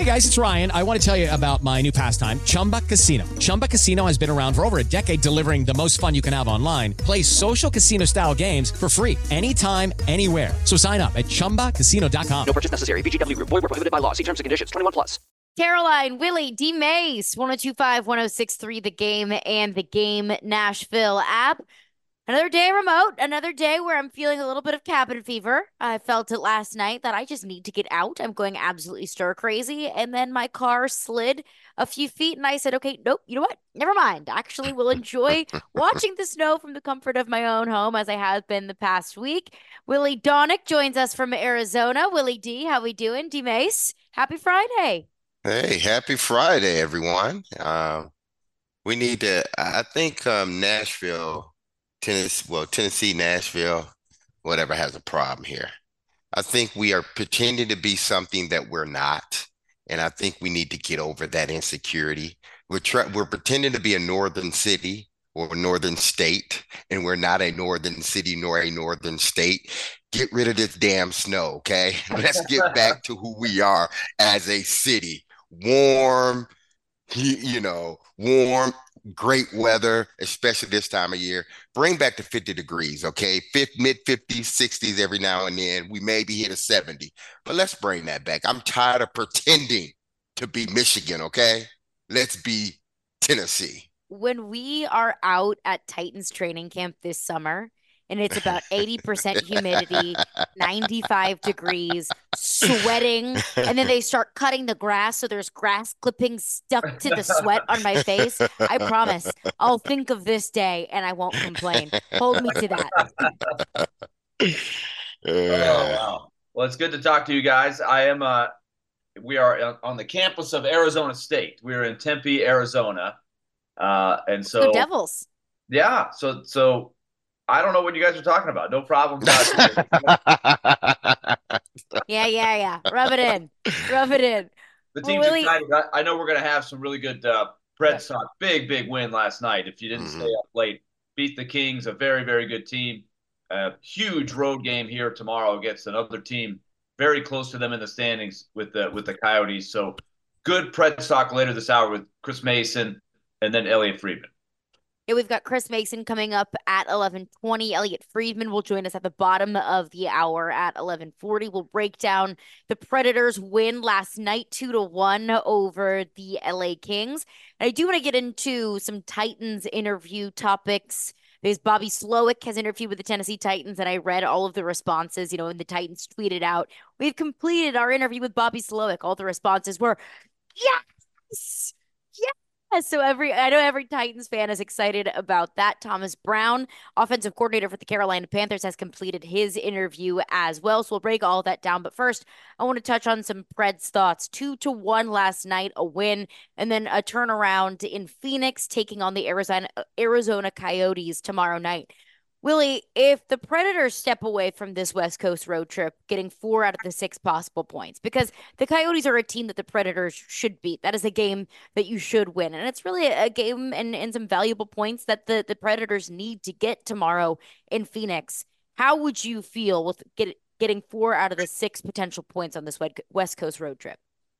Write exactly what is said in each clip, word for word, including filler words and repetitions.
Hey guys, it's Ryan. I want to tell you about my new pastime, Chumba Casino. Chumba Casino has been around for over a decade, delivering the most fun you can have online. Play social casino style games for free anytime, anywhere. So sign up at chumba casino dot com. No purchase necessary. V G W Group. Void where prohibited by law. See terms and conditions. twenty-one plus. Caroline, Willie, D. Mace, one oh two five, one oh six three, The Game and The Game Nashville app. Another day remote, another day where I'm feeling a little bit of cabin fever. I felt it last night that I just need to get out. I'm going absolutely stir crazy. And then my car slid a few feet and I said, okay, nope, you know what? Never mind. Actually, will enjoy watching the snow from the comfort of my own home as I have been the past week. Willie Donick joins us from Arizona. Willie D, how we doing? D. Mace, happy Friday. Hey, happy Friday, everyone. Um, we need to, I think um, Nashville, Tennessee, well, Tennessee, Nashville, whatever has a problem here. I think we are pretending to be something that we're not. And I think we need to get over that insecurity. We're try- we're pretending to be a northern city or a northern state, and we're not a northern city nor a northern state. Get rid of this damn snow, okay? Let's get back to who we are as a city. Warm, you, you know, warm, great weather, especially this time of year. Bring back to fifty degrees, okay? Mid fifties, sixties every now and then. We maybe hit a seventy, but let's bring that back. I'm tired of pretending to be Michigan, okay? Let's be Tennessee. When we are out at Titans training camp this summer, and it's about eighty percent humidity, ninety-five degrees, sweating, and then they start cutting the grass, so there's grass clippings stuck to the sweat on my face. I promise I'll think of this day and I won't complain. Hold me to that. Oh, wow. Well, it's good to talk to you guys. I am uh we are on the campus of Arizona State. We're in Tempe, Arizona. Uh and so Go Devils. Yeah, so so I don't know what you guys are talking about. No problem. yeah, yeah, yeah. Rub it in. Rub it in. The team's well, Willie... excited. I, I know we're going to have some really good uh, Red Sox. Big, big win last night. If you didn't mm-hmm. stay up late, beat the Kings, a very, very good team. A huge road game here tomorrow against another team very close to them in the standings with the with the Coyotes. So good Red Sox later this hour with Chris Mason and then Elliot Friedman. Yeah, we've got Chris Mason coming up at eleven twenty. Elliot Friedman will join us at the bottom of the hour at eleven forty. We'll break down the Predators' win last night, two to one over the L A Kings. And I do want to get into some Titans interview topics. Because Bobby Slowik has interviewed with the Tennessee Titans, and I read all of the responses, you know, and the Titans tweeted out, "We've completed our interview with Bobby Slowik." All the responses were, yes, yes. So every I know every Titans fan is excited about that. Thomas Brown, offensive coordinator for the Carolina Panthers, has completed his interview as well. So we'll break all that down. But first, I want to touch on some Preds thoughts. Two to one last night, a win, and then a turnaround in Phoenix, taking on the Arizona Arizona Coyotes tomorrow night. Willie, if the Predators step away from this West Coast road trip, getting four out of the six possible points, because the Coyotes are a team that the Predators should beat. That is a game that you should win. And it's really a game and, and some valuable points that the, the Predators need to get tomorrow in Phoenix. How would you feel with get, getting four out of the six potential points on this West Coast road trip?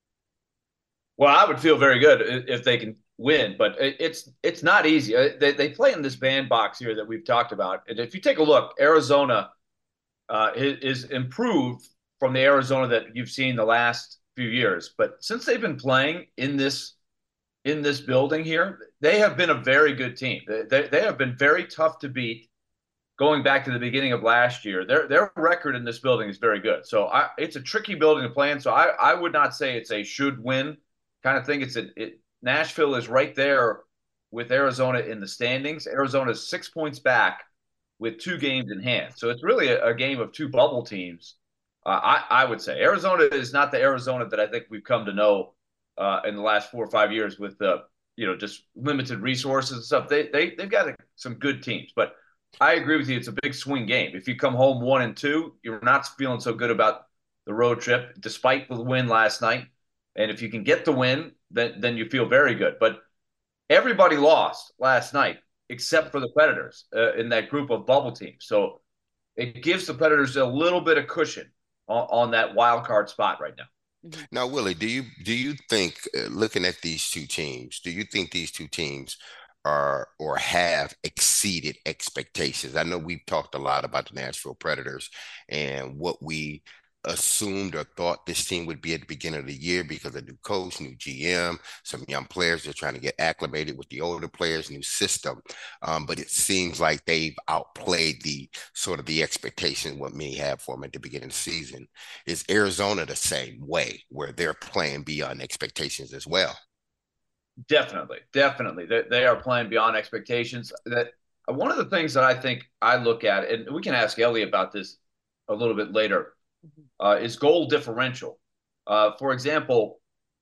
Well, I would feel very good if they can win, but it's it's not easy. They they play in this bandbox here that we've talked about, and if you take a look, Arizona uh, is improved from the Arizona that you've seen the last few years. But since they've been playing in this in this building here, they have been a very good team. They they, they have been very tough to beat. Going back to the beginning of last year, their their record in this building is very good. So I, it's a tricky building to play in. So I I would not say it's a should win kind of thing. It's a it, Nashville is right there with Arizona in the standings. Arizona is six points back with two games in hand. So it's really a, a game of two bubble teams. Uh, I, I would say Arizona is not the Arizona that I think we've come to know uh, in the last four or five years with the, you know, just limited resources and stuff. They, they, they've got a, some good teams, but I agree with you. It's a big swing game. If you come home one and two, you're not feeling so good about the road trip, despite the win last night. And if you can get the win, then then you feel very good. But everybody lost last night except for the Predators uh, in that group of bubble teams. So it gives the Predators a little bit of cushion on, on that wild card spot right now. Mhm. Now, Willie, do you do you think, uh, looking at these two teams, do you think these two teams are or have exceeded expectations? I know we've talked a lot about the Nashville Predators and what we assumed or thought this team would be at the beginning of the year because of new coach, new G M, some young players. They're trying to get acclimated with the older players, new system. Um, but it seems like they've outplayed the sort of the expectation what many had for them at the beginning of the season. Is Arizona the same way, where they're playing beyond expectations as well? Definitely, definitely. They, they are playing beyond expectations. That uh, one of the things that I think I look at, and we can ask Ellie about this a little bit later, Mhm. uh, is goal differential. Uh, for example,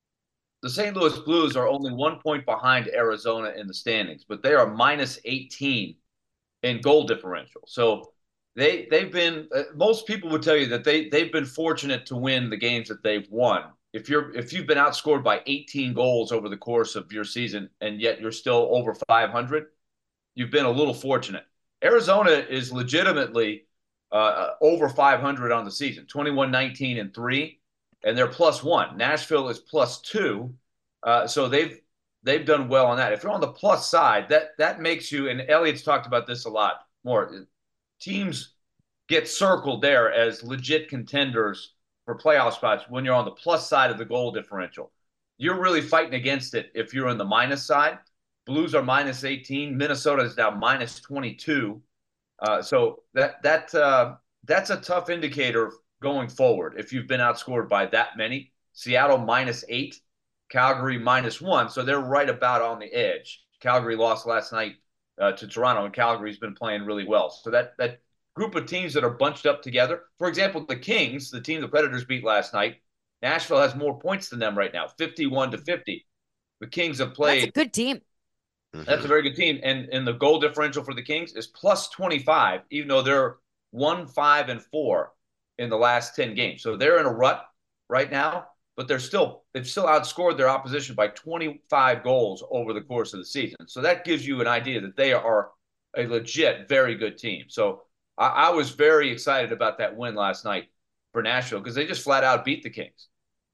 the Saint Louis Blues are only one point behind Arizona in the standings, but they are minus eighteen in goal differential. So they they've been uh, most people would tell you that they they've been fortunate to win the games that they've won. If you're if you've been outscored by eighteen goals over the course of your season and yet you're still over five hundred, you've been a little fortunate. Arizona is legitimately uh, over five hundred on the season, twenty-one, nineteen, and three, and they're plus one. Nashville is plus two, uh, so they've they've done well on that. If you're on the plus side, that that makes you. And Elliot's talked about this a lot more. Teams get circled there as legit contenders for playoff spots when you're on the plus side of the goal differential. You're really fighting against it if you're in the minus side. Blues are minus eighteen. Minnesota is now minus twenty-two. Uh, so that that uh, that's a tough indicator going forward. If you've been outscored by that many, Seattle minus eight, Calgary minus one. So they're right about on the edge. Calgary lost last night uh, to Toronto, and Calgary's been playing really well. So that that group of teams that are bunched up together. For example, the Kings, the team the Predators beat last night. Nashville has more points than them right now, fifty-one to fifty. The Kings have That's a played. good team. That's a very good team. And, and the goal differential for the Kings is plus twenty-five, even though they're one, five, and four in the last ten games. So they're in a rut right now, but they're still, they've still outscored their opposition by twenty-five goals over the course of the season. So that gives you an idea that they are a legit, very good team. So I, I was very excited about that win last night for Nashville because they just flat out beat the Kings.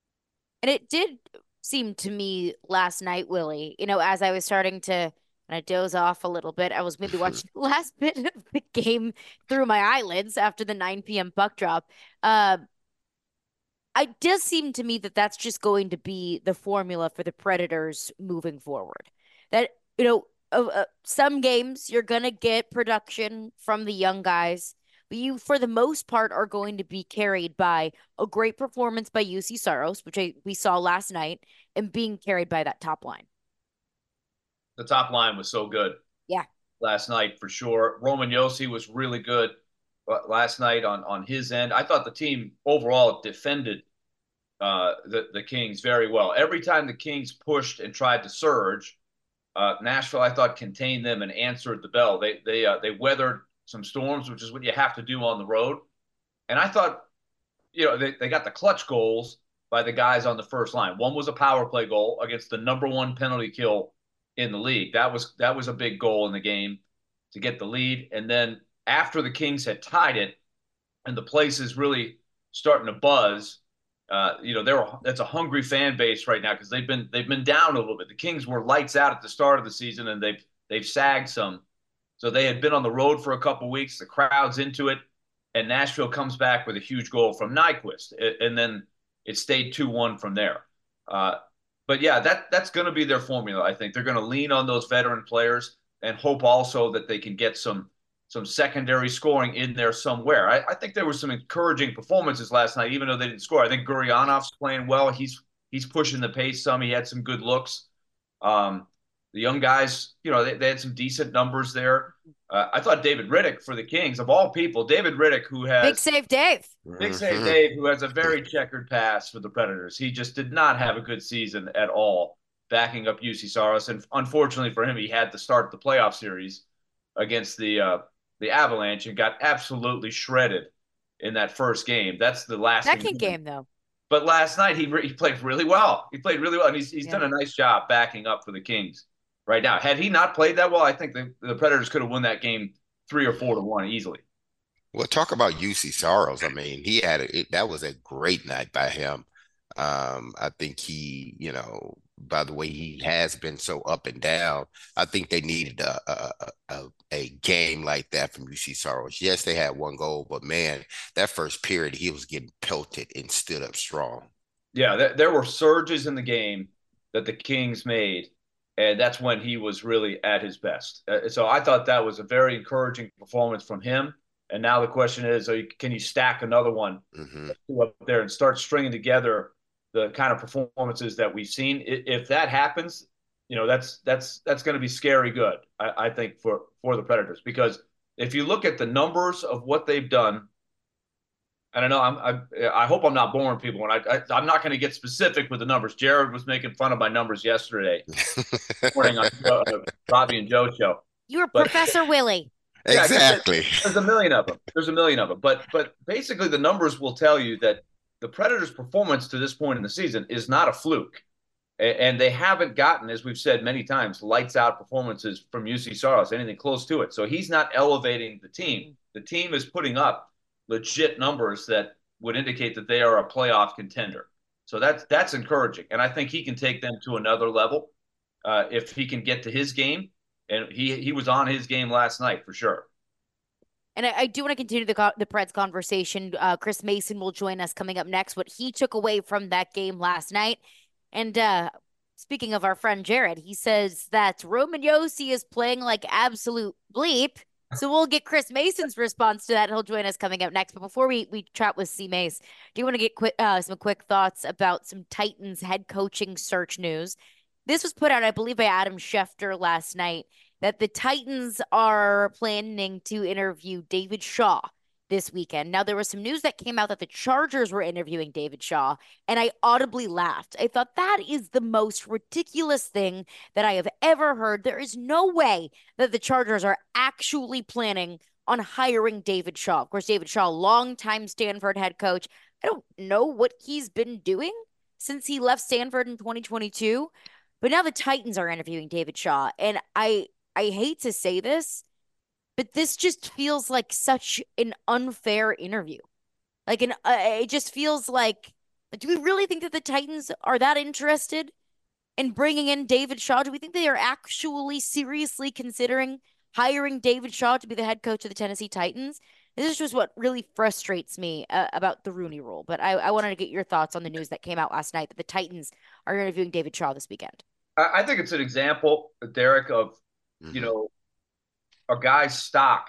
And it did seem to me last night, Willie, you know, as I was starting to and I doze off a little bit, I was maybe watching the last bit of the game through my eyelids after the nine p m puck drop. Uh, it does seem to me that that's just going to be the formula for the Predators moving forward. That, you know, uh, uh, some games you're going to get production from the young guys, but you, for the most part, are going to be carried by a great performance by U C Saros, which I, we saw last night, and being carried by that top line. The top line was so good. Yeah. Last night for sure. Roman Josi was really good last night on on his end. I thought the team overall defended uh, the the Kings very well. Every time the Kings pushed and tried to surge, uh, Nashville I thought contained them and answered the bell. They they uh, they weathered some storms, which is what you have to do on the road. And I thought, you know, they, they got the clutch goals by the guys on the first line. One was a power play goal against the number one penalty kill in the league. That was that was a big goal in the game to get the lead. And then after the Kings had tied it, and the place is really starting to buzz, uh, you know, they're that's a hungry fan base right now because they've been they've been down a little bit. The Kings were lights out at the start of the season, and they've they've sagged some. So they had been on the road for a couple weeks. The crowd's into it, and Nashville comes back with a huge goal from Nyquist, and then it stayed two one from there. Uh, but yeah, that that's going to be their formula. I think they're going to lean on those veteran players and hope also that they can get some some secondary scoring in there somewhere. I, I think there were some encouraging performances last night, even though they didn't score. I think Guryanov's playing well. He's he's pushing the pace some. He had some good looks. Um, the young guys, you know, they, they had some decent numbers there. Uh, I thought David Riddick for the Kings, of all people, David Riddick, who has big save, Dave. Big save, Dave, who has a very checkered past for the Predators. He just did not have a good season at all, backing up U C Saros, and unfortunately for him, he had to start the playoff series against the uh, the Avalanche and got absolutely shredded in that first game. That's the last second game, though. But last night he re- he played really well. He played really well, and he's he's yeah. done a nice job backing up for the Kings right now. Had he not played that well, I think the, the Predators could have won that game three or four to one easily. Well, talk about U C Saros. I mean, he had a, it, that was a great night by him. Um, I think he, you know, by the way he has been so up and down, I think they needed a a, a, a game like that from U C Soros. Yes, they had one goal, but man, that first period he was getting pelted and stood up strong. Yeah, th- there were surges in the game that the Kings made, and that's when he was really at his best. Uh, so I thought that was a very encouraging performance from him. And now the question is, are you, can you stack another one Mm-hmm. up there and start stringing together the kind of performances that we've seen? If that happens, you know, that's that's that's going to be scary good, I, I think, for for the Predators. Because if you look at the numbers of what they've done, I don't know. I'm, I, I hope I'm not boring people. And I, I, I'm not going to get specific with the numbers. Jared was making fun of my numbers yesterday morning on uh, Robbie and Joe show. You were But Professor Willie. yeah, Exactly. there's a million of them. There's a million of them. But but basically, the numbers will tell you that the Predators' performance to this point in the season is not a fluke, and they haven't gotten, as we've said many times, lights out performances from U C Saros, anything close to it. So he's not elevating the team. The team is putting up legit numbers that would indicate that they are a playoff contender. So that's that's encouraging, and I think he can take them to another level uh, if he can get to his game. And he he was on his game last night for sure. And I, I do want to continue the the Preds conversation. Uh, Chris Mason will join us coming up next. What he took away from that game last night, and uh, speaking of our friend Jared, he says that Roman Josi is playing like absolute bleep. So we'll get Chris Mason's response to that. He'll join us coming up next. But before we we chat with C Mace, do you want to get quick uh, some quick thoughts about some Titans head coaching search news? This was put out, I believe, by Adam Schefter last night, that the Titans are planning to interview David Shaw this weekend. Now, there was some news that came out that the Chargers were interviewing David Shaw, and I audibly laughed. I thought that is the most ridiculous thing that I have ever heard. There is no way that the Chargers are actually planning on hiring David Shaw. Of course, David Shaw, longtime Stanford head coach. I don't know what he's been doing since he left Stanford in twenty twenty-two, but now the Titans are interviewing David Shaw, and I I hate to say this, but this just feels like such an unfair interview. Like an, uh, it just feels like, do we really think that the Titans are that interested in bringing in David Shaw? Do we think they are actually seriously considering hiring David Shaw to be the head coach of the Tennessee Titans? This is just what really frustrates me uh, about the Rooney Rule. But I, I wanted to get your thoughts on the news that came out last night that the Titans are interviewing David Shaw this weekend. I, I think it's an example, Derek, of, mm-hmm. you know, a guy's stock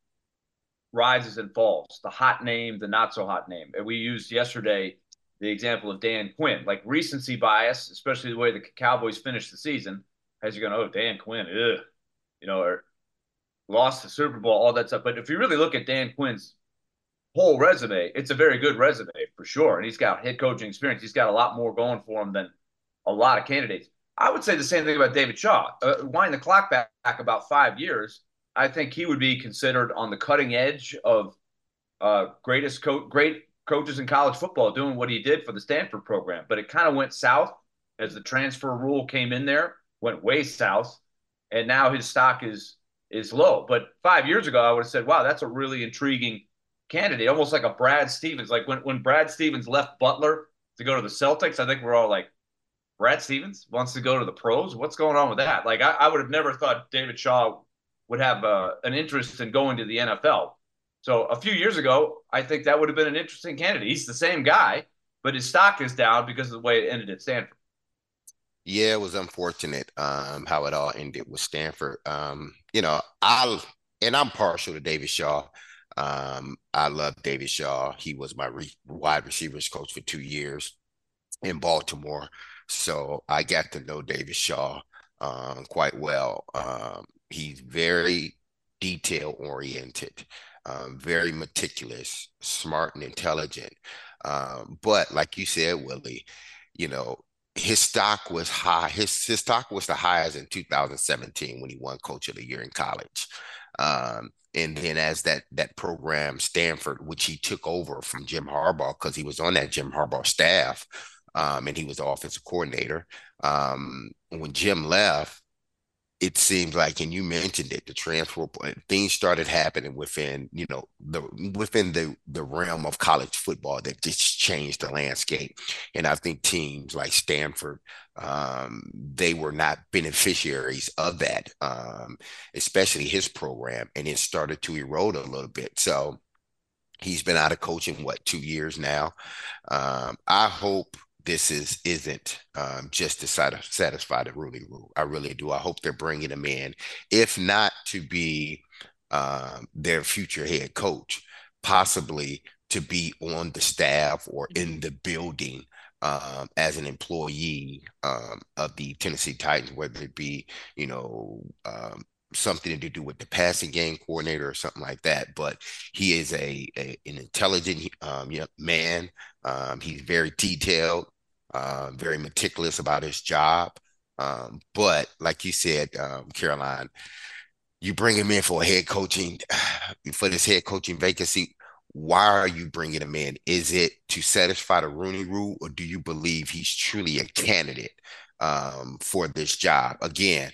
rises and falls, the hot name, the not so hot name. And we used yesterday the example of Dan Quinn, like recency bias, especially the way the Cowboys finished the season, has you going, oh, Dan Quinn, ugh, you know, or lost the Super Bowl, all that stuff. But if you really look at Dan Quinn's whole resume, it's a very good resume for sure. And he's got head coaching experience. He's got a lot more going for him than a lot of candidates. I would say the same thing about David Shaw. Uh, wind the clock back, back about five years, I think he would be considered on the cutting edge of uh, greatest co- great coaches in college football doing what he did for the Stanford program. But it kind of went south as the transfer rule came in there, went way south, and now his stock is is low. But five years ago, I would have said, wow, that's a really intriguing candidate, almost like a Brad Stevens. Like when, when Brad Stevens left Butler to go to the Celtics, I think we're all like, Brad Stevens wants to go to the pros? What's going on with that? Like I, I would have never thought David Shaw would have uh, an interest in going to the N F L. So a few years ago, I think that would have been an interesting candidate. He's the same guy, but his stock is down because of the way it ended at Stanford. Yeah, it was unfortunate um, how it all ended with Stanford. Um, you know, I and I'm partial to David Shaw. Um, I love David Shaw. He was my re- wide receivers coach for two years in Baltimore. So I got to know David Shaw um, quite well. Um, he's very detail oriented, um, very meticulous, smart and intelligent. Um, but like you said, Willie, you know, his stock was high. His, his stock was the highest in two thousand seventeen when he won Coach of the Year in college. Um, and then as that that program, Stanford, which he took over from Jim Harbaugh because he was on that Jim Harbaugh staff, Um, and he was the offensive coordinator. Um, when Jim left, it seems like, and you mentioned it, the transfer things started happening within, you know, the within the the realm of college football that just changed the landscape. And I think teams like Stanford, um, they were not beneficiaries of that, um, especially his program, and it started to erode a little bit. So he's been out of coaching what two years now. Um, I hope this is isn't um, just to sat- satisfy the Rooney Rule. I really do. I hope they're bringing him in, if not to be um, their future head coach, possibly to be on the staff or in the building um, as an employee um, of the Tennessee Titans, whether it be, you know, um, something to do with the passing game coordinator or something like that. But he is a, a an intelligent um, you know, man. Um, he's very detailed, uh, very meticulous about his job. Um, but like you said, um, Caroline, you bring him in for a head coaching for this head coaching vacancy. Why are you bringing him in? Is it to satisfy the Rooney Rule, or do you believe he's truly a candidate um, for this job? Again,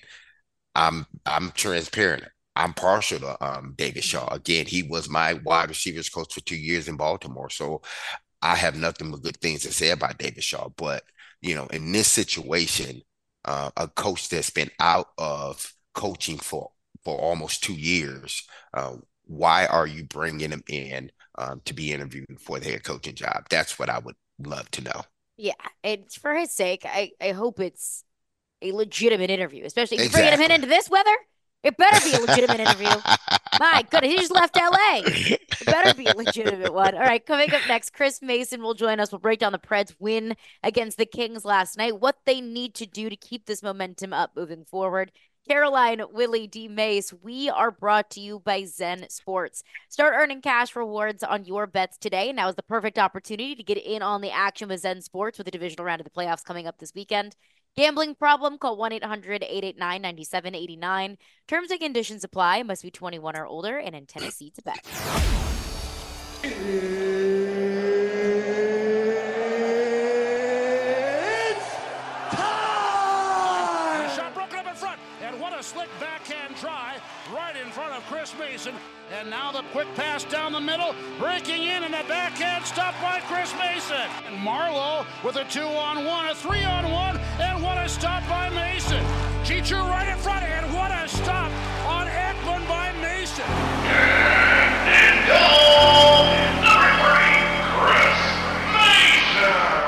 I'm I'm transparent. I'm partial to um, David Shaw. Again, he was my wide receivers coach for two years in Baltimore, so I have nothing but good things to say about David Shaw. But you know, in this situation, uh, a coach that's been out of coaching for for almost two years, uh, why are you bringing him in um, to be interviewed for the head coaching job? That's what I would love to know. Yeah, it's for his sake. I I hope it's a legitimate interview, especially if you're bringing him in Exactly. into this weather. It better be a legitimate interview. My goodness, he just left L A. It better be a legitimate one. All right, coming up next, Chris Mason will join us. We'll break down the Preds' win against the Kings last night, what they need to do to keep this momentum up moving forward. Caroline, Willie, D. Mace, we are brought to you by Zen Sports. Start earning cash rewards on your bets today. Now is the perfect opportunity to get in on the action with Zen Sports with the divisional round of the playoffs coming up this weekend. Gambling problem? Call one eight hundred eight eight nine nine seven eight nine. Terms and conditions apply. Must be twenty-one or older and in Tennessee to bet. Slick backhand try right in front of Chris Mason. And now the quick pass down the middle, breaking in, and the backhand stopped by Chris Mason. And Marlowe with a two-on-one, a three-on-one, and what a stop by Mason. Cheechoo right in front, and what a stop on Ekman by Mason. And goal, number three, Chris Mason.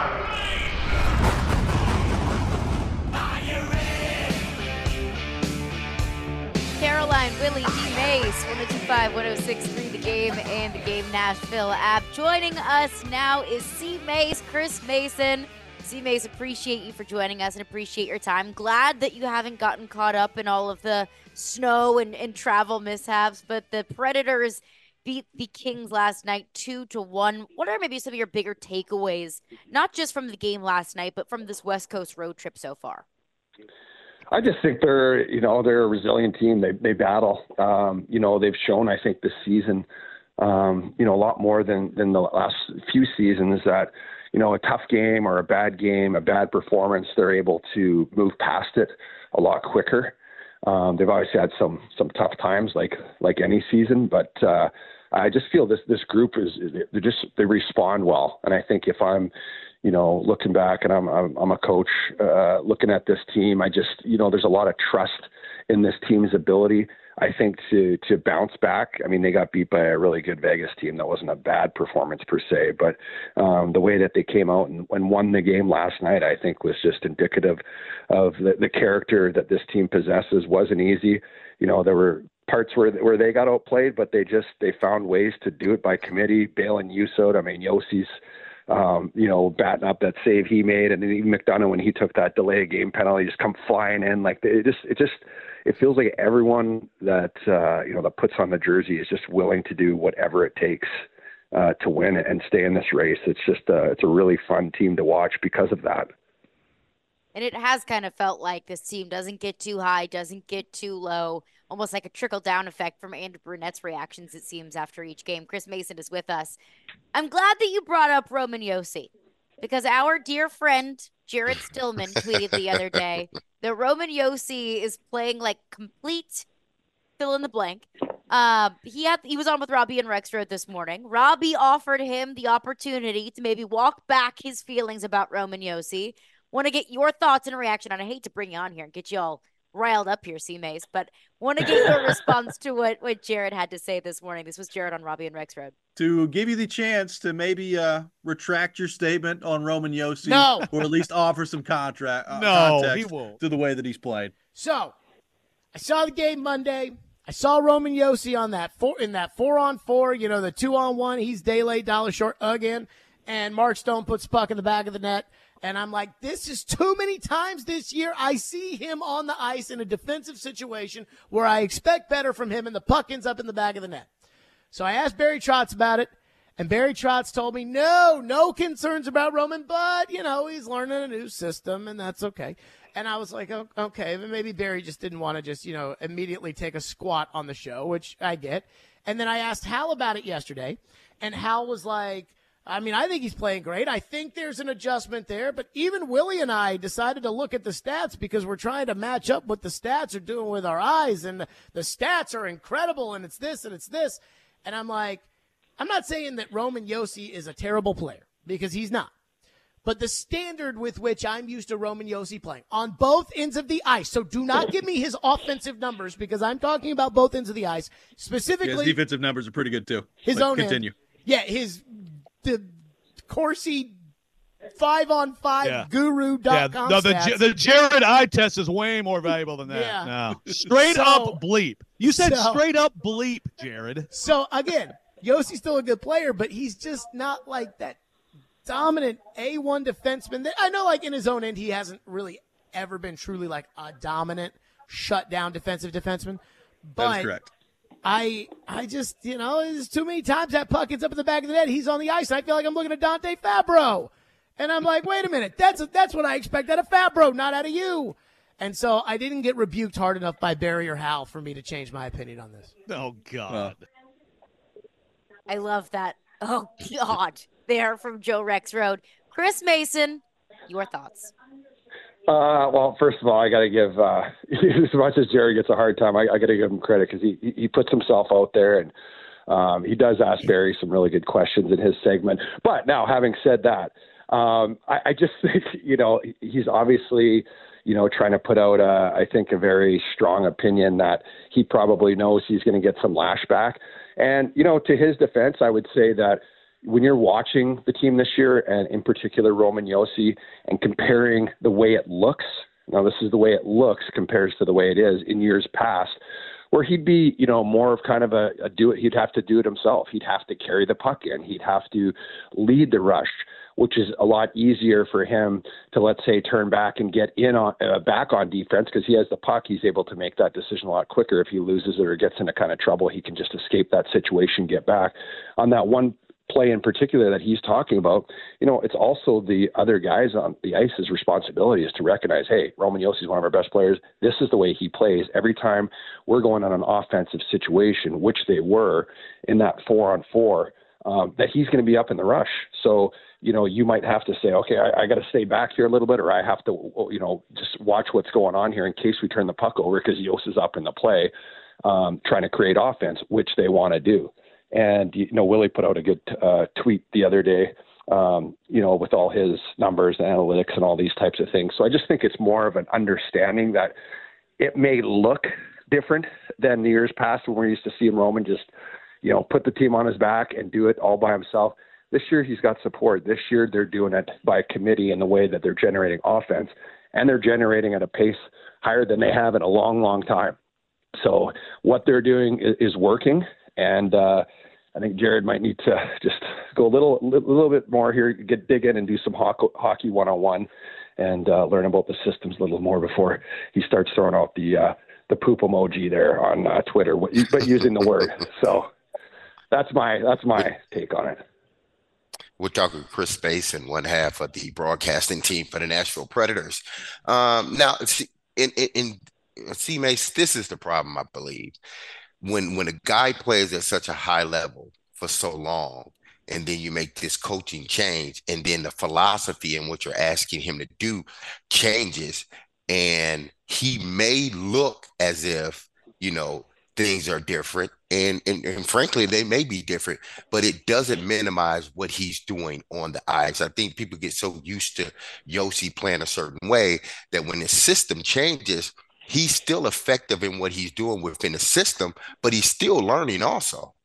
Caroline, Willie, D. Mace, one oh two five, one oh six three, The Game and The Game Nashville app. Joining us now is C. Mace, Chris Mason. C. Mace, appreciate you for joining us and appreciate your time. Glad that you haven't gotten caught up in all of the snow and, and travel mishaps, but the Predators beat the Kings last night two to one. What are maybe some of your bigger takeaways, not just from the game last night, but from this West Coast road trip so far? I just think they're, you know, they're a resilient team. They they battle. Um, you know, they've shown, I think, this season, um, you know, a lot more than than the last few seasons that, you know, a tough game or a bad game, a bad performance, they're able to move past it a lot quicker. Um, they've obviously had some some tough times, like like any season, but uh, I just feel this this group is they just they respond well, and I think if I'm you know, looking back and I'm, I'm, I'm a coach, uh, looking at this team, I just, you know, there's a lot of trust in this team's ability, I think, to, to bounce back. I mean, they got beat by a really good Vegas team. That wasn't a bad performance per se, but um, the way that they came out and, and won the game last night, I think was just indicative of the, the character that this team possesses. Wasn't easy. You know, there were parts where where they got outplayed, but they just, they found ways to do it by committee, bailing Yusod. I mean, Yossi's, Um, you know, batting up that save he made, and then even McDonough when he took that delay game penalty, just come flying in. Like it just, it just, it feels like everyone that uh, you know that puts on the jersey is just willing to do whatever it takes uh, to win and stay in this race. It's just, uh, it's a really fun team to watch because of that. And it has kind of felt like this team doesn't get too high, doesn't get too low, almost like a trickle-down effect from Andrew Brunette's reactions, it seems, after each game. Chris Mason is with us. I'm glad that you brought up Roman Josi, because our dear friend Jared Stillman tweeted the other day that Roman Josi is playing like complete fill in the blank. Um, he had he was on with Robbie and Rexroad this morning. Robbie offered him the opportunity to maybe walk back his feelings about Roman Josi. Want to get your thoughts and reaction, and I hate to bring you on here and get you all riled up here, C. Mace, but want to get your response to what, what Jared had to say this morning. This was Jared on Robbie and Rexroad. To give you the chance to maybe uh, retract your statement on Roman Josi, no, or at least offer some contract uh, no, context he won't. to the way that he's played. So, I saw the game Monday. I saw Roman Josi on that four in that four on four. You know, the two on one. He's day late, dollar short again, and Mark Stone puts puck in the back of the net. And I'm like, this is too many times this year. I see him on the ice in a defensive situation where I expect better from him, and the puck ends up in the back of the net. So I asked Barry Trotz about it, and Barry Trotz told me, no, no concerns about Roman, but, you know, he's learning a new system, and that's okay. And I was like, oh, okay, but maybe Barry just didn't want to just, you know, immediately take a squat on the show, which I get. And then I asked Hal about it yesterday, and Hal was like, I mean, I think he's playing great. I think there's an adjustment there. But even Willie and I decided to look at the stats because we're trying to match up what the stats are doing with our eyes. And the stats are incredible, and it's this and it's this. And I'm like, I'm not saying that Roman Josi is a terrible player, because he's not. But the standard with which I'm used to Roman Josi playing on both ends of the ice. So do not give me his offensive numbers, because I'm talking about both ends of the ice. Specifically, his defensive numbers are pretty good too. His but own continue. End. Yeah, his the Corsi five on five yeah. guru dot com yeah, no, the, stats. the Jared eye test is way more valuable than that. Yeah. No. Straight so, up bleep. You said so, straight up bleep, Jared. So again, Josi's still a good player, but he's just not like that dominant A one defenseman. I know, like, in his own end, he hasn't really ever been truly like a dominant shutdown defensive defenseman. But that is correct. I I just, you know, there's too many times that puck gets up in the back of the net. He's on the ice, and I feel like I'm looking at Dante Fabro. And I'm like, wait a minute, that's that's what I expect out of Fabro, not out of you. And so I didn't get rebuked hard enough by Barry or Hal for me to change my opinion on this. Oh, God. Uh, I love that. Oh, God. There from Joe Rexroad. Chris Mason, your thoughts. Uh, well, first of all, I got to give, uh, as much as Jerry gets a hard time, I, I got to give him credit, because he, he puts himself out there, and um, he does ask Barry some really good questions in his segment. But now, having said that, um, I, I just think, you know, he's obviously, you know, trying to put out, a, I think, a very strong opinion that he probably knows he's going to get some lashback. And, you know, to his defense, I would say that when you're watching the team this year, and in particular Roman Josi, and comparing the way it looks, now this is the way it looks compares to the way it is in years past, where he'd be, you know, more of kind of a, a do it, he'd have to do it himself. He'd have to carry the puck in. He'd have to lead the rush, which is a lot easier for him to, let's say, turn back and get in on uh, back on defense, because he has the puck. He's able to make that decision a lot quicker. If he loses it or gets into kind of trouble, he can just escape that situation, get back. On that one play in particular that he's talking about, you know, it's also the other guys on the ice's responsibility is to recognize, hey, Roman Josi is one of our best players. This is the way he plays. Every time we're going on an offensive situation, which they were in that four on four, um, that he's going to be up in the rush. So, you know, you might have to say, okay, I, I got to stay back here a little bit, or I have to, you know, just watch what's going on here in case we turn the puck over, because Josi is up in the play, um, trying to create offense, which they want to do. And, you know, Willie put out a good uh, tweet the other day, um, you know, with all his numbers and analytics and all these types of things. So I just think it's more of an understanding that it may look different than the years past when we're used to seeing Roman just, you know, put the team on his back and do it all by himself. This year he's got support. This year they're doing it by committee in the way that they're generating offense, and they're generating at a pace higher than they have in a long, long time. So what they're doing is, is working. And uh, I think Jared might need to just go a little, a little bit more here, get dig in and do some hockey one-on-one, and uh, learn about the systems a little more before he starts throwing out the uh, the poop emoji there on uh, Twitter, but using the word. So that's my that's my take on it. We're talking with Chris Mason, one half of the broadcasting team for the Nashville Predators. Um, now, in in, in C. Mace, this is the problem, I believe. When when a guy plays at such a high level for so long, and then you make this coaching change, and then the philosophy and what you're asking him to do changes, and he may look as if, you know, things are different, and, and and frankly they may be different, but it doesn't minimize what he's doing on the ice. I think people get so used to Josi playing a certain way that when the system changes, he's still effective in what he's doing within the system, but he's still learning also.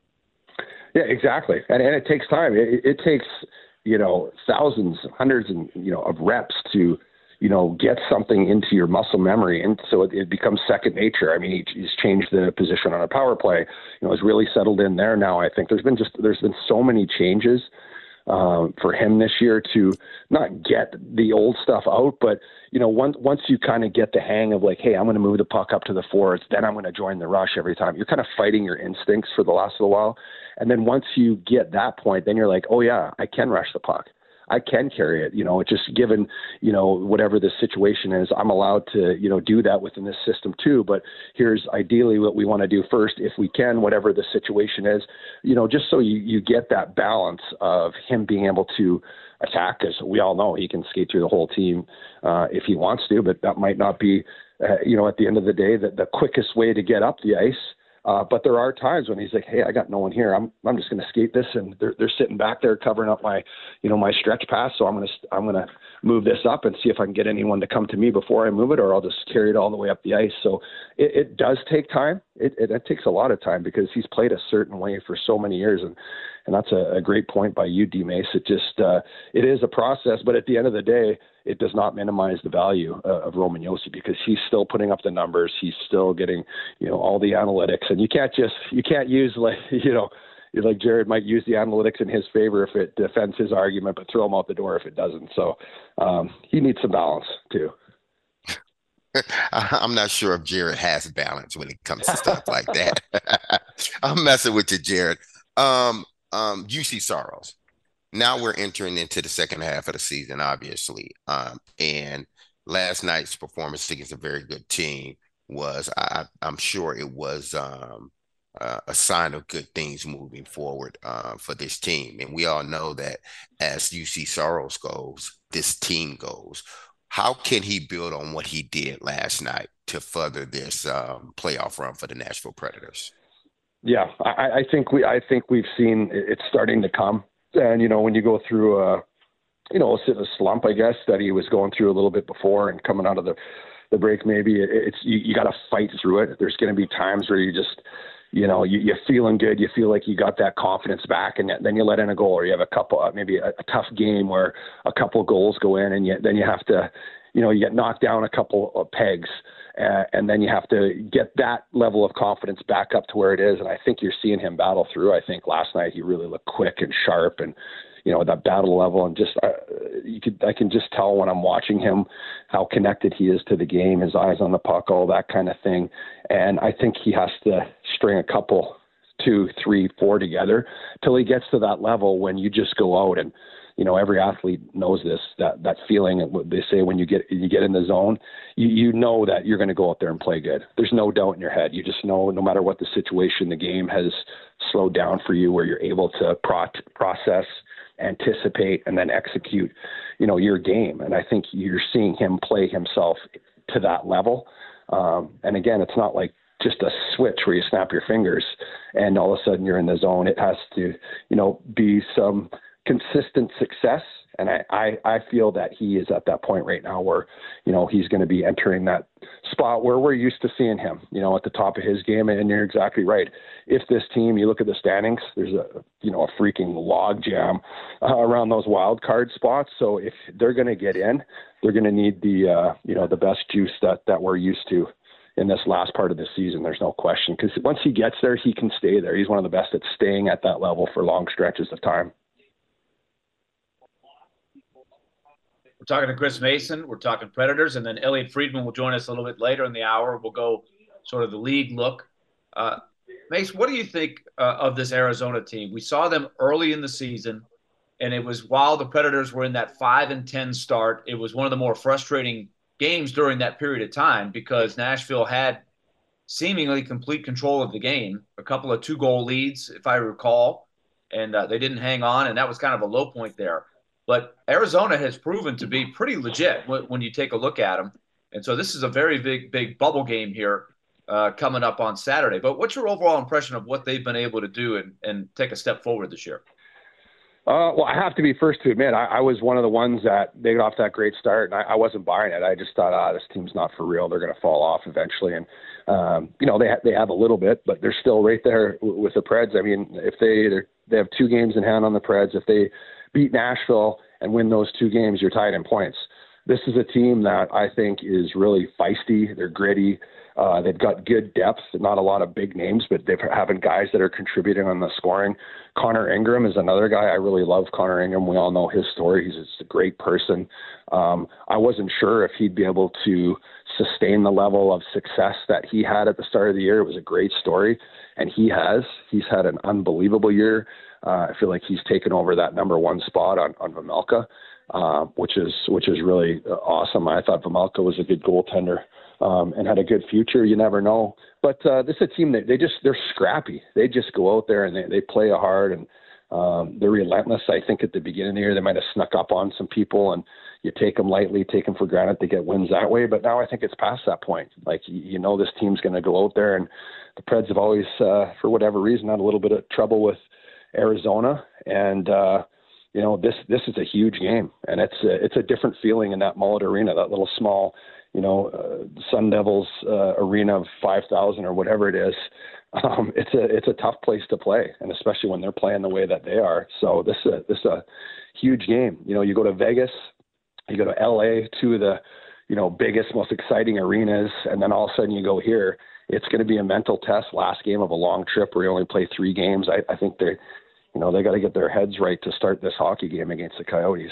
Yeah, exactly. And, and it takes time. It, it takes, you know, thousands, hundreds and, you know, of reps to, you know, get something into your muscle memory. And so it, it becomes second nature. I mean, he, he's changed the position on a power play, you know, has really settled in there now. I think there's been just, there's been so many changes um, for him this year to not get the old stuff out, but, you know, once, once you kind of get the hang of like, hey, I'm going to move the puck up to the forwards, then I'm going to join the rush every time. You're kind of fighting your instincts for the last little while. And then once you get that point, then you're like, oh yeah, I can rush the puck. I can carry it, you know, just given, you know, whatever the situation is, I'm allowed to, you know, do that within this system too. But here's ideally what we want to do first, if we can, whatever the situation is, you know, just so you, you get that balance of him being able to attack, because we all know he can skate through the whole team uh, if he wants to, but that might not be, uh, you know, at the end of the day, the, the quickest way to get up the ice. Uh, but there are times when he's like, hey, I got no one here. I'm I'm just going to skate this, and they're they're sitting back there covering up my, you know, my stretch pass. So I'm going to I'm going to move this up and see if I can get anyone to come to me before I move it, or I'll just carry it all the way up the ice. So it, it does take time. It, it it takes a lot of time because he's played a certain way for so many years, and and that's a, a great point by you, D. Mace. It just uh, it is a process, but at the end of the day, it does not minimize the value uh, of Roman Josi, because he's still putting up the numbers. He's still getting, you know, all the analytics, and you can't just, you can't use like, you know, like Jared might use the analytics in his favor if it defends his argument, but throw him out the door if it doesn't. So um, he needs some balance too. I'm not sure if Jared has balance when it comes to stuff like that. I'm messing with you, Jared. Um, um, U C Saros. Now we're entering into the second half of the season, obviously. Um, and last night's performance against a very good team was, I, I'm sure it was um, uh, a sign of good things moving forward uh, for this team. And we all know that as U C Saros goes, this team goes. How can he build on what he did last night to further this um, playoff run for the Nashville Predators? Yeah, I, I think we, I think we've seen it's starting to come. And, you know, when you go through, a, you know, a slump, I guess, that he was going through a little bit before and coming out of the, the break, maybe it's, you, you got to fight through it. There's going to be times where you just, you know, you, you're feeling good. You feel like you got that confidence back, and then you let in a goal, or you have a couple, maybe a, a tough game where a couple of goals go in, and you, then you have to, you know, you get knocked down a couple of pegs. Uh, and then you have to get that level of confidence back up to where it is. And I think you're seeing him battle through. I think last night he really looked quick and sharp, and, you know, that battle level, and just, uh, you could, I can just tell when I'm watching him how connected he is to the game, his eyes on the puck, all that kind of thing. And I think he has to string a couple, two, three, four together till he gets to that level when you just go out and, you know, every athlete knows this, that, that feeling. What they say, when you get, you get in the zone, you, you know that you're going to go out there and play good. There's no doubt in your head. You just know, no matter what the situation, the game has slowed down for you, where you're able to pro- process, anticipate, and then execute, you know, your game. And I think you're seeing him play himself to that level. Um, and again, it's not like just a switch where you snap your fingers and all of a sudden you're in the zone. It has to, you know, be some consistent success. And I, I, I feel that he is at that point right now where, you know, he's going to be entering that spot where we're used to seeing him, you know, at the top of his game. And you're exactly right. If this team, you look at the standings, there's a, you know, a freaking log jam uh, around those wild card spots. So if they're going to get in, they're going to need the, uh, you know, the best juice that, that we're used to in this last part of the season. There's no question, because once he gets there, he can stay there. He's one of the best at staying at that level for long stretches of time. We're talking to Chris Mason. We're talking Predators, and then Elliot Friedman will join us a little bit later in the hour. We'll go sort of the league look. Uh, Mace, what do you think uh, of this Arizona team? We saw them early in the season, and it was while the Predators were in that five and ten start. It was one of the more frustrating games during that period of time, because Nashville had seemingly complete control of the game, a couple of two-goal leads, if I recall. and uh, they didn't hang on, and that was kind of a low point there. But Arizona has proven to be pretty legit when, when you take a look at them. And so this is a very big, big bubble game here uh, coming up on Saturday. But what's your overall impression of what they've been able to do and, and take a step forward this year? Uh, well, I have to be first to admit, I, I was one of the ones that they got off that great start, and I, I wasn't buying it. I just thought, ah, this team's not for real. They're going to fall off eventually. And, um, you know, they, ha- they have a little bit, but they're still right there w- with the Preds. I mean, if they they have two games in hand on the Preds, if they beat Nashville and win those two games, you're tied in points. This is a team that I think is really feisty. They're gritty. Uh, they've got good depth, not a lot of big names, but they're having guys that are contributing on the scoring. Connor Ingram is another guy. I really love Connor Ingram. We all know his story. He's just a great person. Um, I wasn't sure if he'd be able to sustain the level of success that he had at the start of the year. It was a great story, and he has. He's had an unbelievable year. Uh, I feel like he's taken over that number one spot on, on Vejmelka, uh, which is which is really awesome. I thought Vejmelka was a good goaltender. Um, and had a good future. You never know. But uh, this is a team that they just, they're scrappy. They just go out there and they, they play hard, and um, they're relentless. I think at the beginning of the year, they might have snuck up on some people, and you take them lightly, take them for granted. They get wins that way. But now I think it's past that point. Like, you, you know, this team's going to go out there, and the Preds have always, uh, for whatever reason, had a little bit of trouble with Arizona. And, uh, you know, this, this is a huge game, and it's a, it's a different feeling in that Mullet Arena, that little small, you know, uh, Sun Devils uh, arena of five thousand or whatever it is. Um, it's a it's a tough place to play, and especially when they're playing the way that they are. So this is a, this is a huge game. You know, you go to Vegas, you go to L A, two of the, you know, biggest, most exciting arenas, and then all of a sudden you go here. It's going to be a mental test. Last game of a long trip where you only play three games. I, I think they, you know, they got to get their heads right to start this hockey game against the Coyotes.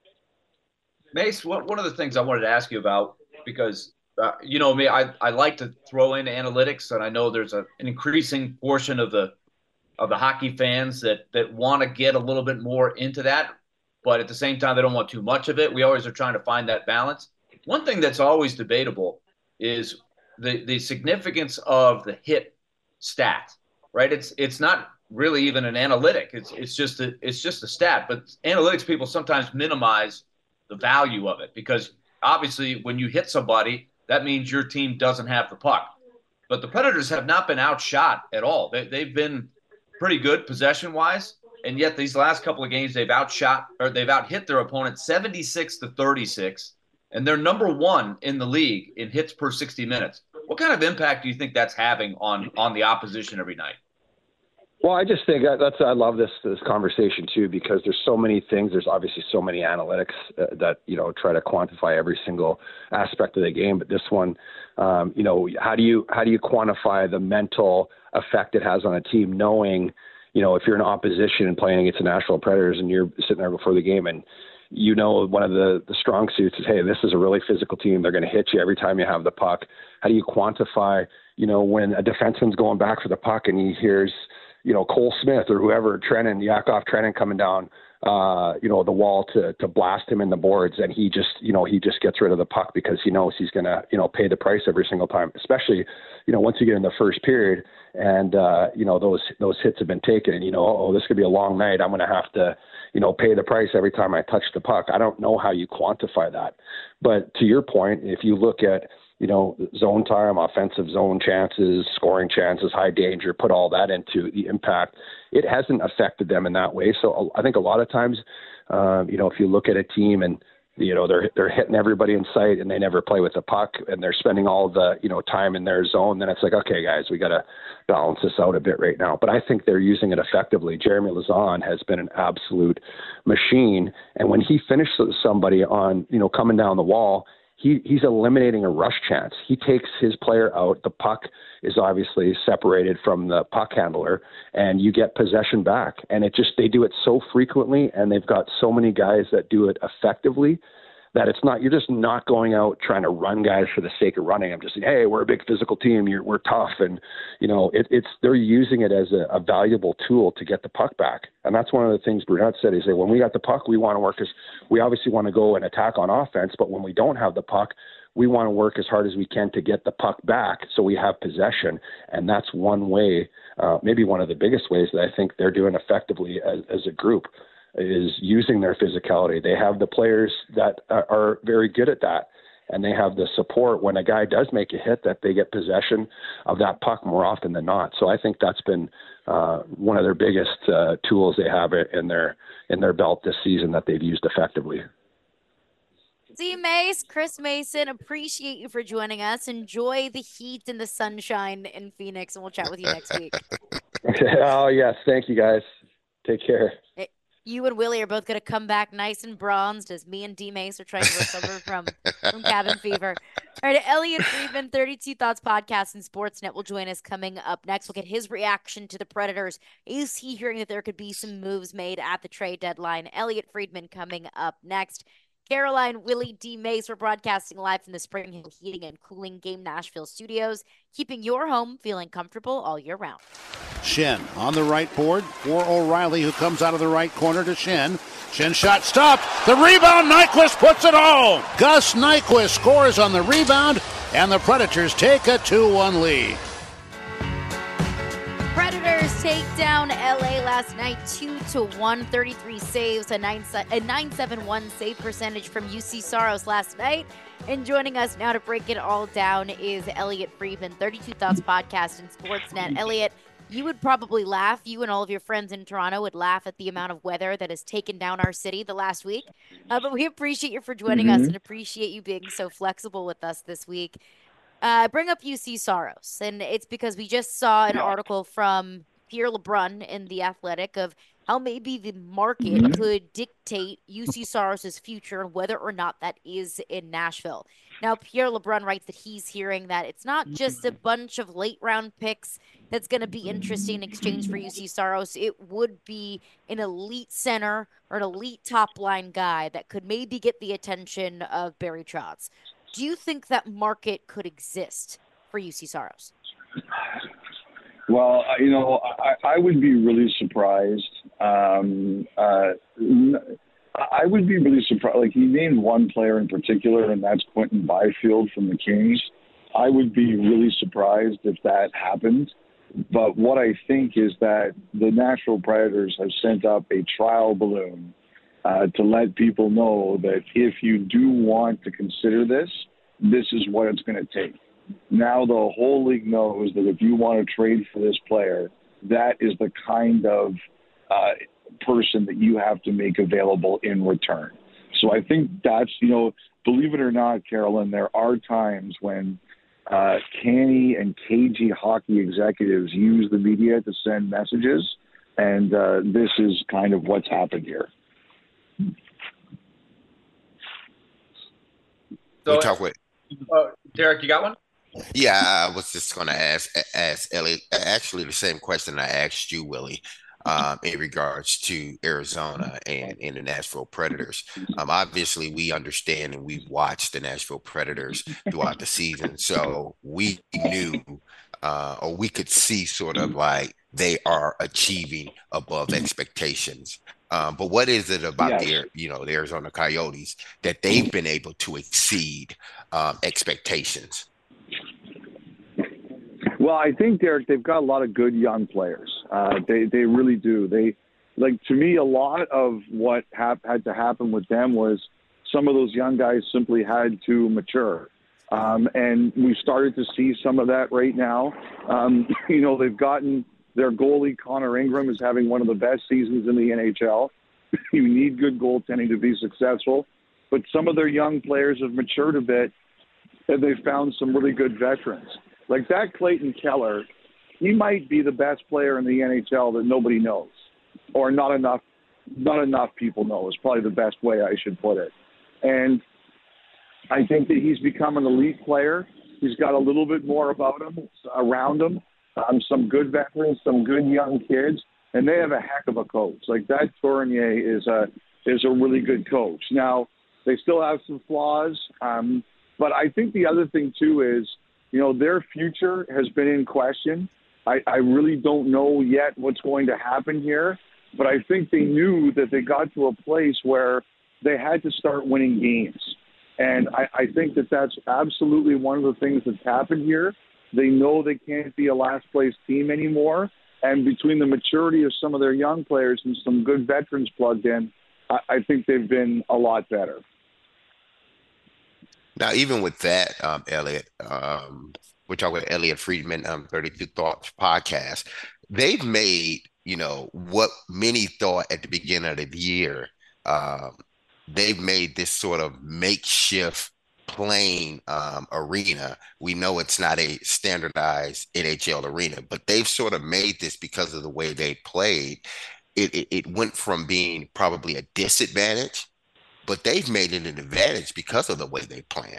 Mace, what, one of the things I wanted to ask you about, because uh, you know me, I, I like to throw in analytics, and I know there's a, an increasing portion of the of the hockey fans that that want to get a little bit more into that, but at the same time they don't want too much of it. We always are trying to find that balance. One thing that's always debatable is the the significance of the hit stat, right? It's it's not really even an analytic. It's it's just a it's just a stat, but analytics people sometimes minimize the value of it, because obviously, when you hit somebody, that means your team doesn't have the puck. But the Predators have not been outshot at all. They, they've been pretty good possession-wise, and yet these last couple of games they've outshot or they've outhit their opponent seventy-six to thirty-six, and they're number one in the league in hits per sixty minutes. What kind of impact do you think that's having on on the opposition every night? Well, I just think that's I love this this conversation too, because there's so many things. There's obviously so many analytics uh, that you know try to quantify every single aspect of the game. But this one, um, you know, how do you how do you quantify the mental effect it has on a team, knowing, you know, if you're in opposition and playing against the Nashville Predators and you're sitting there before the game and you know one of the the strong suits is, hey, this is a really physical team. They're going to hit you every time you have the puck. How do you quantify, you know, when a defenseman's going back for the puck and he hears, you know, Cole Smith or whoever, Trennan, Yakov Trennan coming down, uh, you know, the wall to, to blast him in the boards. And he just, you know, he just gets rid of the puck because he knows he's going to, you know, pay the price every single time, especially, you know, once you get in the first period and, uh, you know, those, those hits have been taken and, you know, oh, this could be a long night. I'm going to have to, you know, pay the price every time I touch the puck. I don't know how you quantify that. But to your point, if you look at, you know, zone time, offensive zone chances, scoring chances, high danger, put all that into the impact, it hasn't affected them in that way. So I think a lot of times, um, you know, if you look at a team and, you know, they're they're hitting everybody in sight and they never play with the puck and they're spending all the, you know, time in their zone, then it's like, okay, guys, we got to balance this out a bit right now. But I think they're using it effectively. Jeremy Lauzon has been an absolute machine. And when he finishes somebody on, you know, coming down the wall, He, he's eliminating a rush chance. He takes his player out. The puck is obviously separated from the puck handler, and you get possession back. And it just, they do it so frequently, and they've got so many guys that do it effectively that it's not, you're just not going out trying to run guys for the sake of running. I'm just saying, hey, we're a big physical team. You're, we're tough. And, you know, it, it's, they're using it as a, a valuable tool to get the puck back. And that's one of the things Brunette said. He said, when we got the puck, we want to work, because we obviously want to go and attack on offense. But when we don't have the puck, we want to work as hard as we can to get the puck back so we have possession. And that's one way, uh, maybe one of the biggest ways that I think they're doing effectively as, as a group, is using their physicality. They have the players that are, are very good at that. And they have the support when a guy does make a hit that they get possession of that puck more often than not. So I think that's been uh, one of their biggest uh, tools they have in their in their belt this season that they've used effectively. D-Mace, Chris Mason, appreciate you for joining us. Enjoy the heat and the sunshine in Phoenix, and we'll chat with you next week. Oh, yes. Thank you, guys. Take care. It, You and Willie are both going to come back nice and bronzed as me and D-Mace are trying to recover from, from cabin fever. All right, Elliot Friedman, thirty-two Thoughts Podcast and Sportsnet will join us coming up next. We'll get his reaction to the Predators. Is he hearing that there could be some moves made at the trade deadline? Elliot Friedman coming up next. Caroline, Willie, D-Mace, we're broadcasting live from the Spring Hill Heating and Cooling Game Nashville studios, keeping your home feeling comfortable all year round. Shen on the right board for O'Reilly, who comes out of the right corner to Shen. Shen shot stopped. The rebound, Nyquist puts it home. Gus Nyquist scores on the rebound, and the Predators take a two one lead. Predators take down L A last night two to one, thirty-three saves, a nine seven one save percentage from U C Saros last night. And joining us now to break it all down is Elliot Friedman, thirty-two Thoughts Podcast and Sportsnet. Elliot, you would probably laugh, you and all of your friends in Toronto would laugh at the amount of weather that has taken down our city the last week. Uh, but we appreciate you for joining mm-hmm. us and appreciate you being so flexible with us this week. Uh, bring up U C Saros, and it's because we just saw an article from Pierre LeBrun in The Athletic of how maybe the market mm-hmm. could dictate U C Saros' future and whether or not that is in Nashville. Now, Pierre LeBrun writes that he's hearing that it's not just a bunch of late-round picks that's going to be interesting in exchange for U C Saros. It would be an elite center or an elite top-line guy that could maybe get the attention of Barry Trotz. Do you think that market could exist for U C Saros? Well, you know, I, I would be really surprised. Um, uh, I would be really surprised. Like, he named one player in particular, and that's Quentin Byfield from the Kings. I would be really surprised if that happened. But what I think is that the Nashville Predators have sent up a trial balloon Uh, to let people know that if you do want to consider this, this is what it's going to take. Now the whole league knows that if you want to trade for this player, that is the kind of uh, person that you have to make available in return. So I think that's, you know, believe it or not, Carolyn, there are times when uh, canny and cagey hockey executives use the media to send messages, and uh, this is kind of what's happened here. So, we talk with uh, Derek, you got one? Yeah, I was just going to ask ask Elliot actually the same question I asked you, Willie, um, in regards to Arizona and, and the Nashville Predators. Um, obviously, we understand and we've watched the Nashville Predators throughout the season, so we knew uh, or we could see sort of like they are achieving above expectations. Um, but what is it about yes. the, you know, the Arizona Coyotes that they've been able to exceed um, expectations? Well, I think, Derek, they've got a lot of good young players. Uh, they they really do. They like to me, a lot of what hap- had to happen with them was some of those young guys simply had to mature. Um, and we started to see some of that right now. Um, you know, they've gotten their goalie, Connor Ingram, is having one of the best seasons in the N H L. You need good goaltending to be successful. But some of their young players have matured a bit, and they've found some really good veterans. Like that Clayton Keller, he might be the best player in the N H L that nobody knows, or not enough, not enough people know is probably the best way I should put it. And I think that he's become an elite player. He's got a little bit more about him, around him. Um, some good veterans, some good young kids, and they have a heck of a coach. Like that Tournier is a is a really good coach. Now they still have some flaws, um, but I think the other thing too is, you know, their future has been in question. I, I really don't know yet what's going to happen here, but I think they knew that they got to a place where they had to start winning games. And I, I think that that's absolutely one of the things that's happened here. They know they can't be a last-place team anymore. And between the maturity of some of their young players and some good veterans plugged in, I, I think they've been a lot better. Now, even with that, um, Elliot, um, we're talking with Elliot Friedman, um, thirty-two Thoughts podcast. They've made, you know, what many thought at the beginning of the year. Um, they've made this sort of makeshift playing um, arena. We know it's not a standardized N H L arena, but they've sort of made this because of the way they played. It, it, it went from being probably a disadvantage, but they've made it an advantage because of the way they play.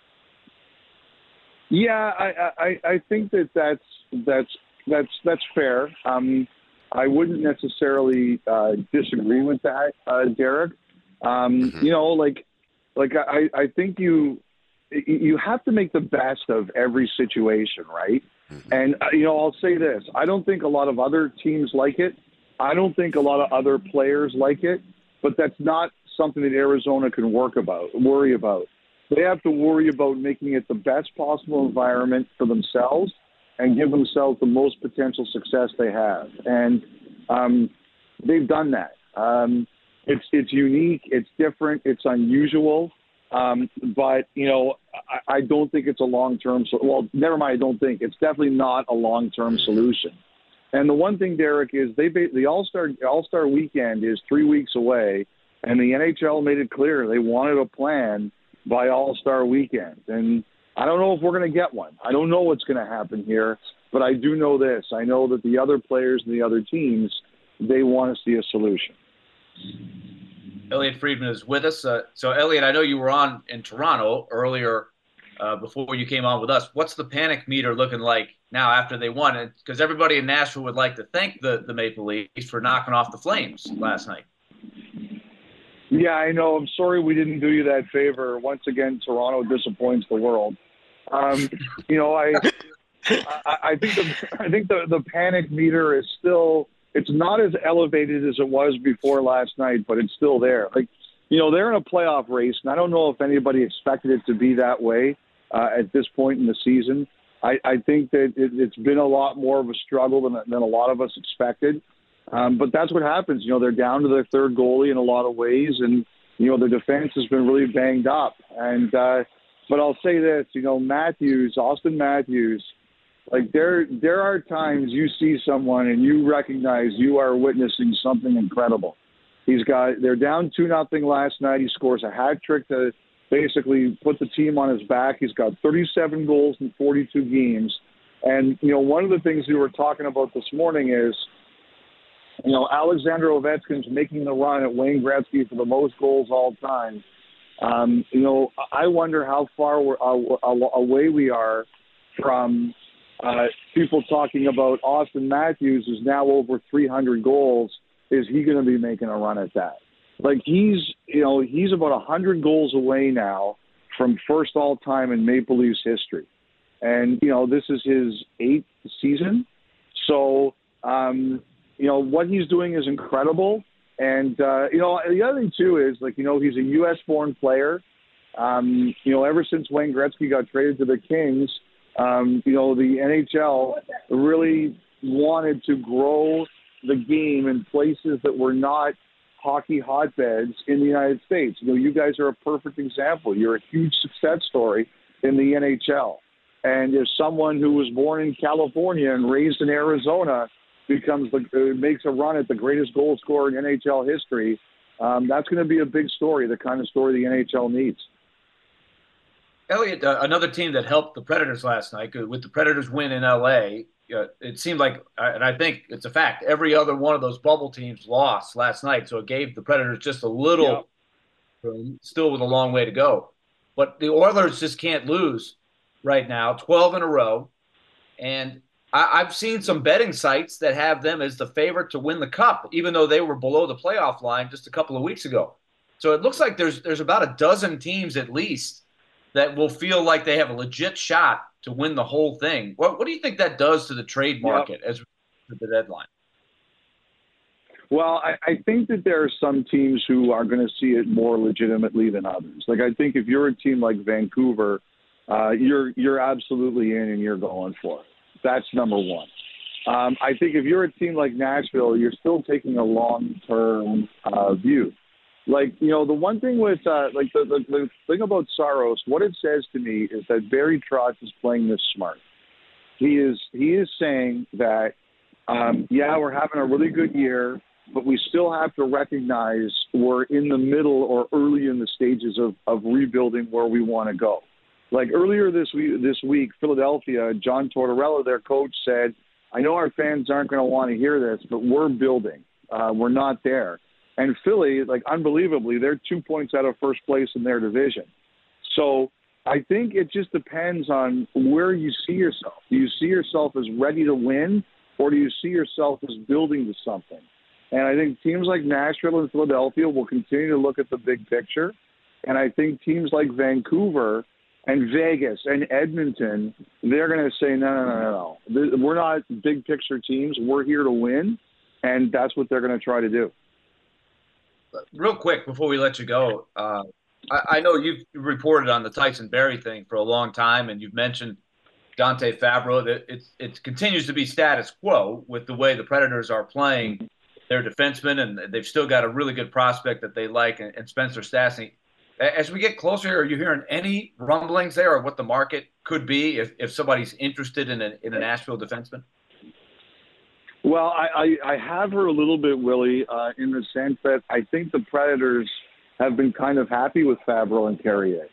Yeah, I, I, I think that that's that's that's that's fair. Um, I wouldn't necessarily uh, disagree with that, uh, Derek. Um, mm-hmm. You know, like like I, I think you you have to make the best of every situation, right? Mm-hmm. And uh, you know, I'll say this: I don't think a lot of other teams like it. I don't think a lot of other players like it. But that's not something that Arizona can work about, worry about. They have to worry about making it the best possible environment for themselves and give themselves the most potential success they have. And um, they've done that. Um, it's it's unique, it's different, it's unusual. Um, but, you know, I, I don't think it's a long-term – well, never mind, I don't think. It's definitely not a long-term solution. And the one thing, Derek, is they the All-Star All-Star weekend is three weeks away, and the N H L made it clear they wanted a plan by All-Star weekend. And I don't know if we're going to get one. I don't know what's going to happen here, but I do know this. I know that the other players and the other teams, they want to see a solution. Elliot Friedman is with us. Uh, so, Elliot, I know you were on in Toronto earlier uh, before you came on with us. What's the panic meter looking like now after they won? Because everybody in Nashville would like to thank the, the Maple Leafs for knocking off the Flames last night. Yeah, I know. I'm sorry we didn't do you that favor. Once again, Toronto disappoints the world. Um, you know, I, I, I think the I think the, the panic meter is still. It's not as elevated as it was before last night, but it's still there. Like, you know, they're in a playoff race, and I don't know if anybody expected it to be that way uh, at this point in the season. I, I think that it, it's been a lot more of a struggle than than a lot of us expected. Um, but that's what happens. You know, they're down to their third goalie in a lot of ways, and, you know, their defense has been really banged up. And uh, but I'll say this, you know, Matthews, Austin Matthews, like there there are times you see someone and you recognize you are witnessing something incredible. He's got they're down two nothing last night. He scores a hat trick to basically put the team on his back. He's got thirty-seven goals in forty-two games. And, you know, one of the things we were talking about this morning is, you know, Alexander Ovechkin's making the run at Wayne Gretzky for the most goals all time. Um, you know, I wonder how far we're, uh, away we are from uh, people talking about Austin Matthews is now over three hundred goals. Is he going to be making a run at that? Like he's, you know, he's about one hundred goals away now from first all time in Maple Leafs history. And, you know, this is his eighth season. So, um, you know, what he's doing is incredible. And, uh, you know, the other thing, too, is, like, you know, he's a U S-born player. Um, you know, ever since Wayne Gretzky got traded to the Kings, um, you know, the N H L really wanted to grow the game in places that were not hockey hotbeds in the United States. You know, you guys are a perfect example. You're a huge success story in the N H L. And if someone who was born in California and raised in Arizona becomes the uh, makes a run at the greatest goal scorer in N H L history, um, that's going to be a big story, the kind of story the N H L needs. Elliot, uh, another team that helped the Predators last night, uh, with the Predators win in L A, uh, it seemed like, and I think it's a fact, every other one of those bubble teams lost last night, so it gave the Predators just a little, yep. still with a long way to go. But the Oilers just can't lose right now, twelve in a row, and I, I've seen some betting sites that have them as the favorite to win the Cup, even though they were below the playoff line just a couple of weeks ago. So it looks like there's there's about a dozen teams at least that will feel like they have a legit shot to win the whole thing. What what do you think that does to the trade market yep. as the deadline? Well, I, I think that there are some teams who are going to see it more legitimately than others. Like, I think if you're a team like Vancouver, uh, you're you're absolutely in and you're going for it. That's number one. Um, I think if you're a team like Nashville, you're still taking a long-term uh, view. Like, you know, the one thing with, uh, like, the, the, the thing about Saros, what it says to me is that Barry Trotz is playing this smart. He is, he is saying that, um, yeah, we're having a really good year, but we still have to recognize we're in the middle or early in the stages of, of rebuilding where we want to go. Like earlier this week, this week, Philadelphia, John Tortorella, their coach, said, I know our fans aren't going to want to hear this, but we're building. Uh, we're not there. And Philly, like unbelievably, they're two points out of first place in their division. So I think it just depends on where you see yourself. Do you see yourself as ready to win, or do you see yourself as building to something? And I think teams like Nashville and Philadelphia will continue to look at the big picture. And I think teams like Vancouver and Vegas and Edmonton, they're going to say, no, no, no, no, no. We're not big picture teams. We're here to win. And that's what they're going to try to do. Real quick, before we let you go, uh, I, I know you've reported on the Tyson Barrie thing for a long time, and you've mentioned Dante Fabro. That it, it continues to be status quo with the way the Predators are playing their defensemen, and they've still got a really good prospect that they like, and, and Spencer Stastny. As we get closer, are you hearing any rumblings there of what the market could be if, if somebody's interested in a, in a Nashville defenseman? Well, I, I, I have heard a little bit, Willie, uh, in the sense that I think the Predators have been kind of happy with Fabro and Carrier.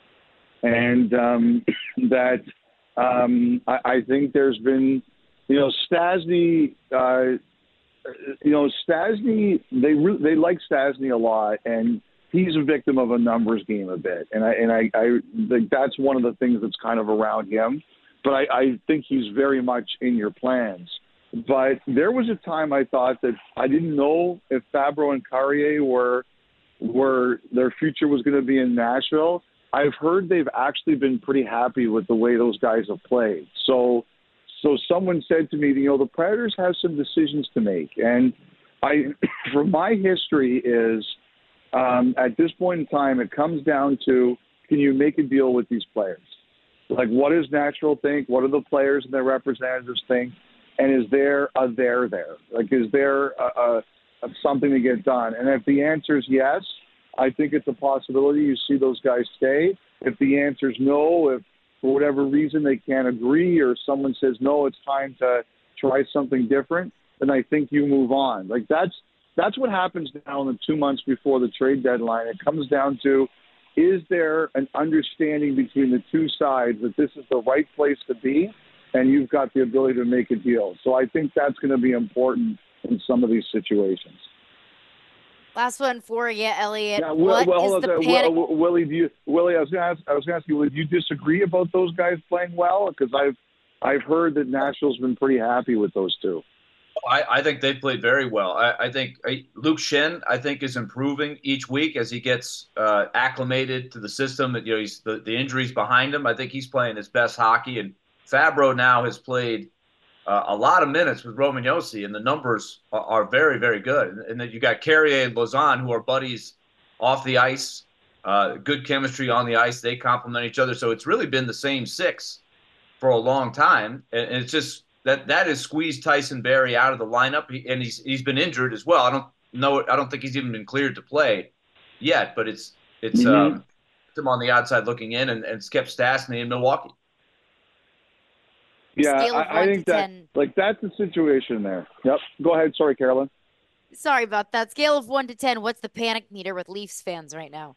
And um, that um, I, I think there's been, you know, Stastny, uh, you know, Stastny, they, re- they like Stastny a lot, and he's a victim of a numbers game a bit. And I, and I, I think that's one of the things that's kind of around him. But I, I think he's very much in your plans. But there was a time I thought that I didn't know if Fabro and Carrier were were their future was going to be in Nashville. I've heard they've actually been pretty happy with the way those guys have played. So, so someone said to me, you know, the Predators have some decisions to make, and I, from my history, is um, at this point in time, it comes down to, can you make a deal with these players? Like, what does Nashville think? What do the players and their representatives think? And is there a there there? Like, is there a, a, a something to get done? And if the answer is yes, I think it's a possibility you see those guys stay. If the answer is no, if for whatever reason they can't agree, or someone says, no, it's time to try something different, then I think you move on. Like, that's that's what happens now in the two months before the trade deadline. It comes down to, is there an understanding between the two sides that this is the right place to be, and you've got the ability to make a deal? So I think that's going to be important in some of these situations. Last one for you, Elliot. Yeah, well, what well, is the uh, panic? Will, Willie, do you, Willie, I was going to ask, I was going to ask you, would you disagree about those guys playing well? Because I've, I've heard that Nashville's been pretty happy with those two. I, I think they played very well. I, I think I, Luke Schenn, I think, is improving each week as he gets uh, acclimated to the system. You know, he's the, the injuries behind him. I think he's playing his best hockey, and Fabro now has played uh, a lot of minutes with Roman Josi, and the numbers are, are very, very good. And, and then you got Carrier and Lausanne, who are buddies off the ice, uh, good chemistry on the ice. They complement each other. So it's really been the same six for a long time. And, and it's just that that has squeezed Tyson Barrie out of the lineup, he, and he's he's been injured as well. I don't know. I don't think he's even been cleared to play yet, but it's it's mm-hmm. um, him on the outside looking in, and, and it's kept Stastny in Milwaukee. Yeah, I, I think that ten. like that's the situation there. Yep. Go ahead. Sorry, Carolyn. Sorry about that. Scale of one to ten. What's the panic meter with Leafs fans right now?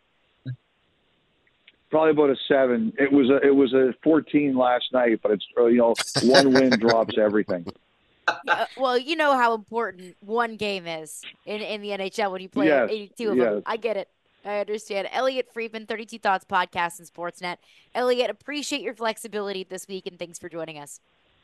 Probably about a seven. It was a it was a fourteen last night, but it's uh, you know one win drops everything. Uh, well, you know how important one game is in, in the N H L when you play yes, eighty-two of yes. them. I get it. I understand. Elliot Friedman, thirty-two Thoughts Podcast and Sportsnet. Elliot, appreciate your flexibility this week, and thanks for joining us.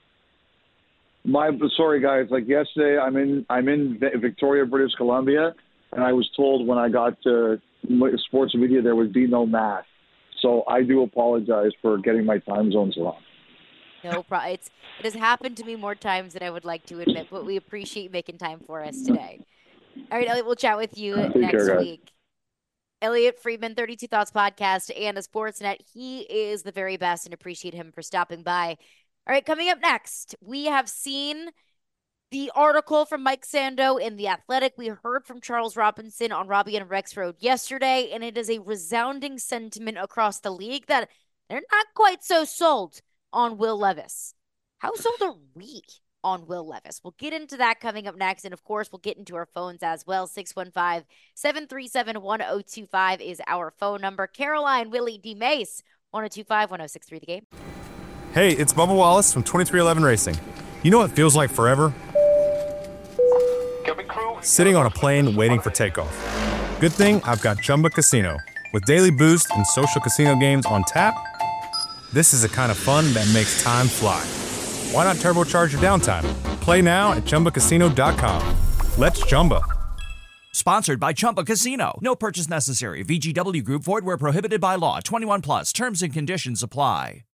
My sorry, guys. Like yesterday, I'm in I'm in Victoria, British Columbia, and I was told when I got to sports media there would be no math. So I do apologize for getting my time zones wrong. No problem. It's, it has happened to me more times than I would like to admit, but we appreciate you making time for us today. All right, Elliot, we'll chat with you Take next care, guys. week. Elliot Friedman, thirty-two Thoughts Podcast and a Sportsnet. He is the very best and appreciate him for stopping by. All right, coming up next, we have seen the article from Mike Sando in The Athletic. We heard from Charles Robinson on Robbie and Rexroad yesterday, and it is a resounding sentiment across the league that they're not quite so sold on Will Levis. How sold are we on Will Levis? We'll get into that coming up next, and of course, we'll get into our phones as well. six one five, seven three seven, one oh two five is our phone number. Caroline, Willie, D. Mace, one oh two five, one oh six three The Game. Hey, it's Bubba Wallace from twenty-three eleven Racing. You know what feels like forever? Sitting on a plane waiting for takeoff. Good thing I've got Chumba Casino. With daily boost and social casino games on tap, this is the kind of fun that makes time fly. Why not turbocharge your downtime? Play now at Chumba Casino dot com. Let's Chumba. Sponsored by Chumba Casino. No purchase necessary. V G W Group. Void where prohibited by law. twenty-one plus. Terms and conditions apply.